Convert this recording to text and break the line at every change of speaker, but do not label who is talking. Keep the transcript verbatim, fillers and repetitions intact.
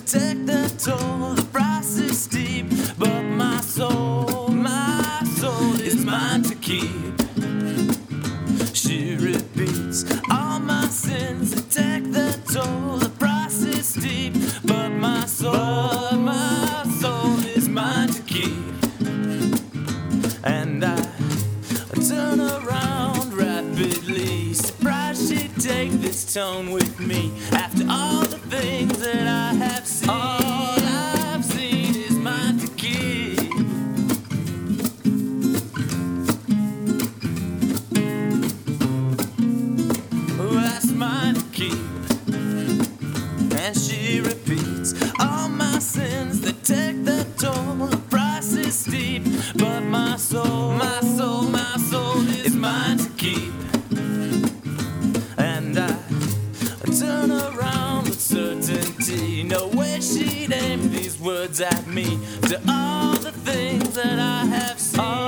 take the toll. The price is steep, but my soul, my soul is mine to keep. She repeats all my sins that take the toll. The price is steep, but my soul, but my soul is mine to keep. And I turn around rapidly, surprised she'd take this tone with me. After all the things that I have seen, all I've seen is mine to keep. Oh, that's mine to keep. And she repeats all my sins that take the toll. The price is steep, but my soul, my soul, my soul is mine to keep. And I turn around with certainty. No way she'd aim these words at me. To all the things that I have seen.